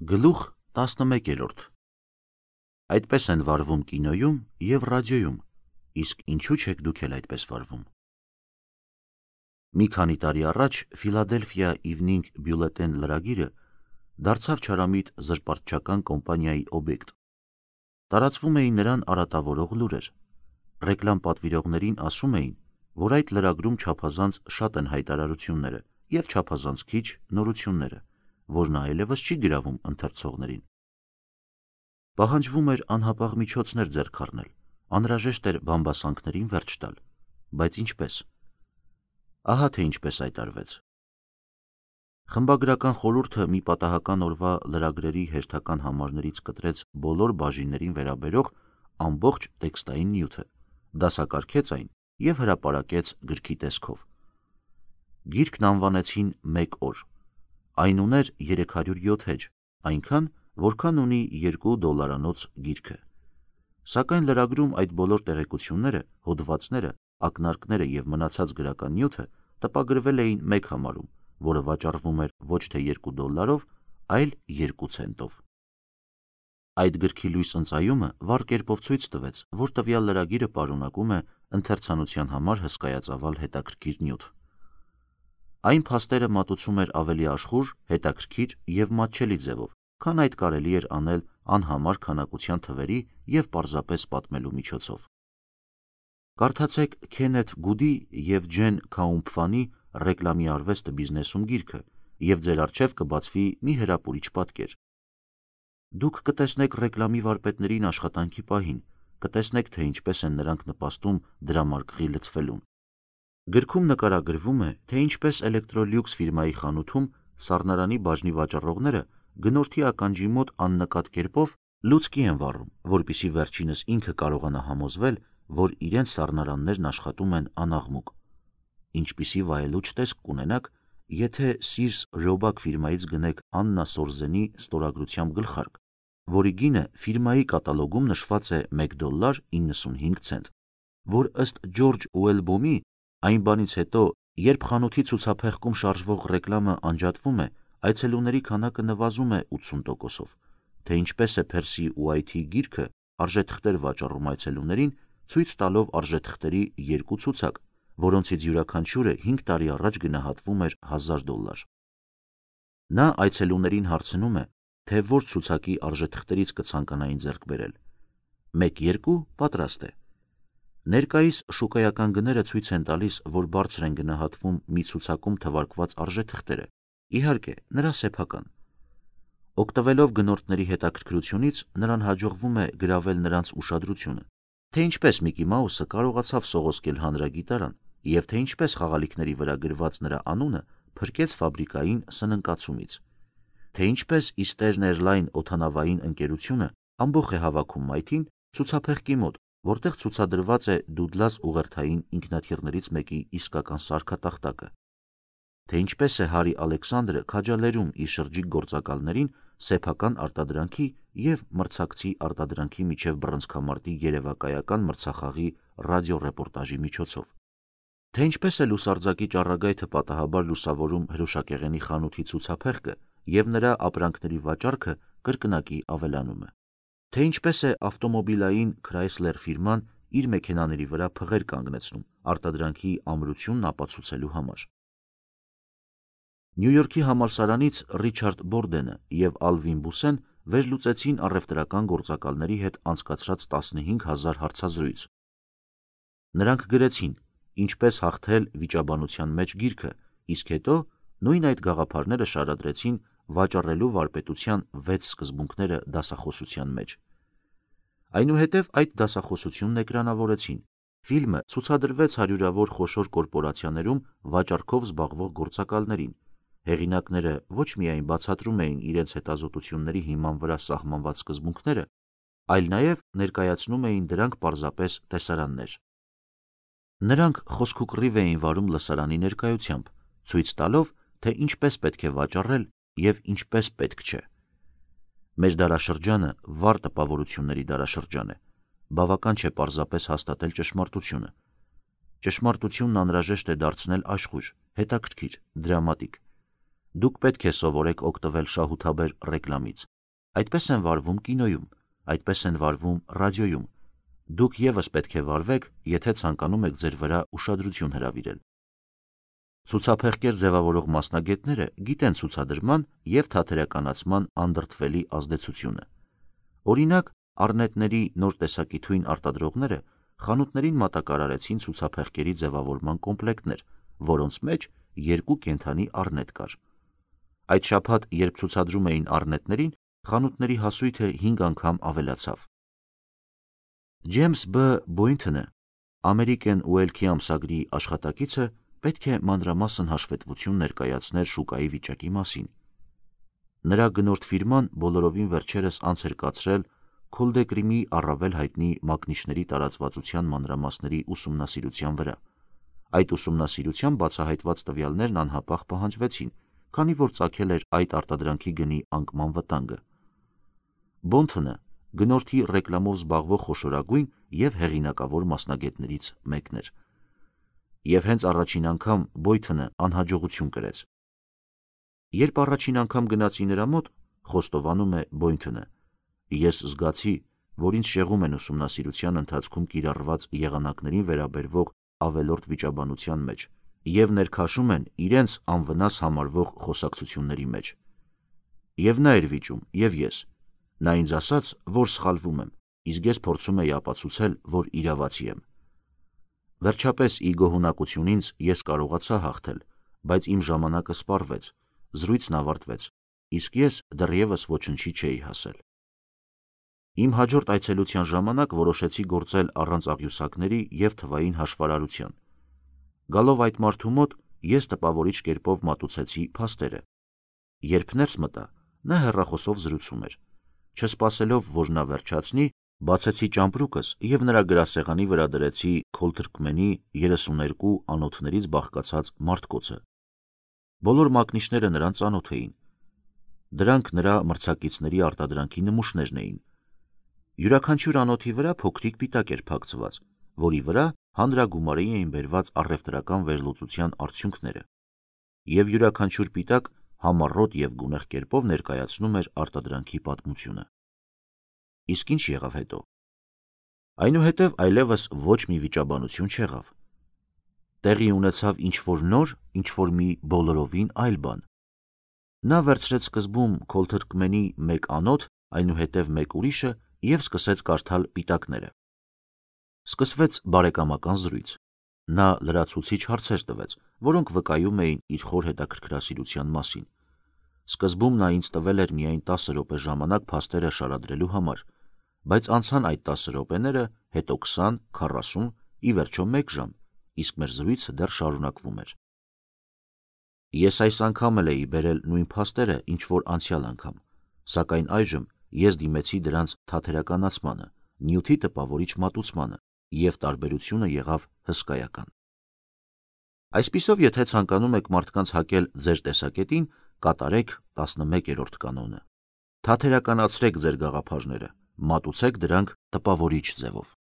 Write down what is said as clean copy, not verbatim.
Գլուխ 11 Այդպես են վարվում կինոյում և ռադիոյում, իսկ ինչու չեք դուք էլ այդպես վարվում։ Մի քանի տարի առաջ Philadelphia Evening Bulletin լրագիրը դարձավ չարամիտ զրպարտչական կոմպանիայի օբյեկտ։ Տարածվում էին նրան արատավորող լուրեր։ Ռեկլամ պատվիրողներին ասում էին, որ այդ լրագրում չափազանց շատ են հայտարարությունները և չափազանց քիչ նորությունները, որն այլևս չի գրավում ընթերցողներին։ Պահանջվում էր անհապաղ միջոցներ ձեռք առնել, անհրաժեշտ էր բամբասանքներին վերջ տալ, բայց ինչպես։ Ահա թե ինչպես այդ արվեց։ Խմբագրական խորհուրդը մի պատահական օրվա լրագրերի հերթական համարներից կտրեց բոլոր բաժիններին վերաբերող ամբողջ տեքստային նյութը, դասակարգեց այն և հրապարակեց գրքի տեսքով։ Գիրքն անվանեցին «Մեկ օր»։ Այն ուներ 307 էջ, այնքան, որքան ունի $2 գիրքը։ Սակայն լրագրում այդ բոլոր տեղեկությունները, հոդվածները, ակնարկները և մնացած գրական նյութը տպագրվել էին մեկ համարում, որը վաճառվում էր ոչ թե $2, այլ 2 ցենտով։ Այդ գրքի լույս ընծայումը վառ կերպով ցույց տվեց, որ տվյալ լրագիրը պարունակում է ընթերցանության համար հսկայածավալ հետաքրքիր նյութ։ Այն փաստերը մատուցում էր ավելի աշխուժ, հետաքրքիր և մատչելի ձևով, քան այդ կարելի էր անել անհամար քանակության թվերի և պարզապես պատմելու միջոցով։ Կարդացեք Քենեթ Գուդի և Ջեն Քաումփֆանի «Ռեկլամի արվեստը բիզնեսում» գիրքը, և ձեր առջև կբացվի մի հրապուրիչ պատկեր։ Դուք կտեսնեք ռեկլամի վարպետներին աշխատանքի պահին, կտեսնեք, թե ինչպես են նրանք նպաստում դրամարկղի լցվելուն։ Գրքում նկարագրվում է, թե ինչպես Էլեկտրոլյուքս ֆիրմայի խանութում սառնարանի բաժնի վաճառողները գնորդի ականջի մոտ աննկատ կերպով լուցկի են վառում, որպեսզի վերջինս ինքը կարողանա համոզվել, որ իրենց սառնարաններն աշխատում են անաղմուկ։ Ինչպիսի վայելուչ տեսք կունենաք, եթե Sears Roebuck ֆիրմայից գնեք Աննա Սորզենի ստորագրությամբ գլխարկ, որի գինը ֆիրմայի կատալոգում նշված է $1.95, որ ըստ Ջորջ Ուելբոմի, այն բանից հետո, երբ խանութի ցուցափեղկում շարժվող ռեկլամը անջատվում է, այցելուների քանակը նվազում է 80%, թե ինչպես է Percy White-ի գիրքը արժեթղթեր վաճառում այցելուներին, ցույց տալով արժեթղթերի 2 ցուցակ, որոնցից յուրաքանչյուրը 5 տարի առաջ գնահատվում էր $1000։ Նա այցելուներին հարցնում է, թե որ ցուցակի արժեթղթերից կցանկանային ձեռք բերել։ 1-2 պատրաստ է։ Ներկայիս շուկայական գները ցույց են տալիս, որ բարձր են գնահատվում մի ցուցակում թվարկված արժեթղթերը, իհարկե, նրա սեփական։ Օգտվելով գնորդների հետաքրքրությունից, նրան հաջողվում է գրավել նրանց ուշադրությունը, թե ինչպես Միկի Մաուսը կարողացավ սողոսկել հանրագիտարան և թե ինչպես խաղալիքների վրա գրված նրա անունը փրկեց ֆաբրիկային սննկացումից, թե ինչպես Eastern Airlines օդանավային ընկերությունը ամբոխ է հավաքում մայթին ցուցափեղկի մոտ, որտեղ ցուցադրված է Դուգլաս ուղերթային ինքնաթիռներից մեկի իսկական սարքատախտակը, թե ինչպես է Հարի Ալեքսանդրը քաջալերում իր շրջիկ գործակալներին սեփական արտադրանքի և մրցակցի արտադրանքի միջև բռնցքամարտի երևակայական մրցախաղի ռադիոռեպորտաժի միջոցով, թե ինչպես է լուսարձակիչ Առագայթը պատահաբար լուսավորում հրուշակեղենի խանութի ցուցափեղկը և նրա ապրանքների վաճառքը կրկնակի ավելանում է, թե ինչպես է ավտոմոբիլային Chrysler ֆիրման իր մեքենաների վրա փղեր կանգնեցնում արտադրանքի ամրությունն ապացուցելու համար։ Նյու Յորքի համալսարանից Ռիչարդ Բորդենը և Ալվին Բուսեն վերլուծեցին առևտրական գործակալների հետ անցկացրած 15000 հարցազրույց։ Նրանք գրեցին «Ինչպես հաղթել վիճաբանության մեջ» գիրքը, իսկ հետո նույն այդ գաղափարները շարադրեցին «Վաճառելու վարպետության 6 սկզբունքները» դասախոսության մեջ։ Այնուհետև այդ դասախոսությունն էկրանավորեցին։ Ֆիլմը ցուցադրվեց հարյուրավոր խոշոր կորպորացիաներում վաճառքով զբաղվող գործակալներին։ Հեղինակները ոչ միայն բացատրում էին իրենց հետազոտությունների հիման վրա սահմանված սկզբունքները, այլ նաև ներկայացնում էին դրանք պարզապես տեսարաններ։ Նրանք խոսքուկռիվ էին վարում լսարանի ներկայությամբ, ցույց տալով, թե ինչպես պետք է վաճառել և ինչպես պետք չէ։ Մեր դարաշրջանը վառ տպավորությունների դարաշրջան է։ Բավական չէ պարզապես հաստատել ճշմարտությունը։ Ճշմարտությունն անհրաժեշտ է դարձնել աշխույժ, հետաքրքիր, դրամատիկ։ Դուք պետք է սովորեք օգտվել շահութաբեր ռեկլամից, Այդպես են վարվում կինոյում, այդպես են վարվում ռադիոյում։ Դուք ևս պետք է վարվեք, եթե ցանկանում եք ձեր վրա ուշադրություն հրավիրել։ Ցուցափեղկեր ձևավորող մասնագետները գիտեն ցուցադրման և թատերականացման անդրդվելի ազդեցությունը։ Օրինակ, առնետների նոր տեսակի թույն արտադրողները խանութներին մատակարարեցին ցուցափեղկերի ձևավորման կոմպլեկտներ, որոնց մեջ 2 կենդանի առնետ կար։ Այդ շաբաթ, երբ ցուցադրում էին առնետներին, խանութների հասույթը 5 անգամ ավելացավ։ Ջեյմս B. Բոյնթոնը, American Whale-ի ամսագրի աշխատակիցը, պետք է մանրամասն հաշվետվություն ներկայացներ շուկայի վիճակի մասին։ Նրա գնորդ ֆիրման բոլորովին վերջերս անց էր կացրել քոլդեկրիմի առավել հայտնի մակնիշների տարածվածության մանրամասների ուսումնասիրության վրա։ Այդ ուսումնասիրության բացահայտված տվյալներն անհապաղ պահանջվեցին, քանի որ ծագել էր այդ արտադրանքի գնի անկման վտանգը։ Բոնթոնը գնորդի ռեկլամով զբաղվող խոշորագույն և հեղինակավոր մասնագետներից մեկն էր։ Եվ հենց առաջին անգամ Բոյթոնը անհաջողություն կրեց։ Երբ առաջին անգամ գնացի նրա մոտ, խոստովանում է Բոյնթոնը, ես զգացի, որ ինձ շեղում են ուսումնասիրության ընթացքում կիրառված եղանակներին վերաբերվող ավելորդ վիճաբանության մեջ և ներքաշում են իրենց անվնաս համարվող խոսակցությունների մեջ։ Եվ նա էր վիճում, և ես։ Նա ինձ ասաց, որ սխալվում եմ, իսկ ես փորձում էի ապացուցել, որ իրավացի եմ։ Վերջապես ի գոհունակություն ինձ ես կարողացա հաղթել, բայց իմ ժամանակը սպառվեց, զրույցն ավարտվեց, իսկ ես դեռևս ոչնչի չէի հասել։ Իմ հաջորդ այցելության ժամանակ որոշեցի գործել առանց աղյուսակների և թվային հաշվարարության։ Գալով այդ մարդու մոտ, ես տպավորիչ կերպով մատուցեցի փաստերը։ Երբ ներս մտա, նա հեռախոսով զրուցում էր։ Չսպասելով, որ նա վերջացնի, բացեցի ճամպրուկս և նրա գրասեղանի վրա դրեցի Քոլթրքմենի 32 անոթներից բաղկացած մարդկոցը։ Բոլոր մակնիշները նրան ծանոթ էին։ Դրանք նրա մրցակիցների արտադրանքի նմուշներն էին։ Յուրաքանչյուր անոթի վրա փոքրիկ պիտակ էր փակցված, որի վրա հանրագումարի էին բերված առևտրական վերլուծության արդյունքները, և յուրաքանչյուր պիտակ համառոտ և գունեղ կերպով ներկայացնում էր արտադրանքի պատմությունը։ Իսկ ինչ եղավ հետո։ Այնուհետև այլևս ոչ մի վիճաբանություն չեղավ։ Տեղի ունեցավ ինչ-որ նոր, ինչ-որ մի բոլորովին այլ բան։ Նա վերցրեց սկզբում Քոլթրքմենի մեկ անոթ, այնուհետև մեկ ուրիշը և սկսեց կարդալ պիտակները։ Սկսվեց բարեկամական զրույց։ Նա լրացուցիչ հարցեր տվեց, որոնք վկայում էին իր խոր հետաքրքրասիրության մասին։ Սկզբում նա ինձ տվել էր միայն 10 րոպե ժամանակ փաստերը շարադրելու համար, բայց անցան այդ 10 րոպեները, հետո 20, 40, ի վերջո 1 ժամ, իսկ մեր զրույցը դեռ շարունակվում էր։ Ես այս անգամ էլ էի բերել նույն փաստերը, ինչ որ անցյալ անգամ, սակայն այժմ ես դիմեցի դրանց թատերականացմանը, նյութի տպավորիչ մատուցմանը, և տարբերությունը եղավ հսկայական։ Այսպիսով, եթե ցանկանում եք մարդկանց հակել ձեր տեսակետին, կատարեք 11-րդ կանոնը։ Թատերականացրեք ձեր գաղափարները, մատուցեք դրանք տպավորիչ ձևով։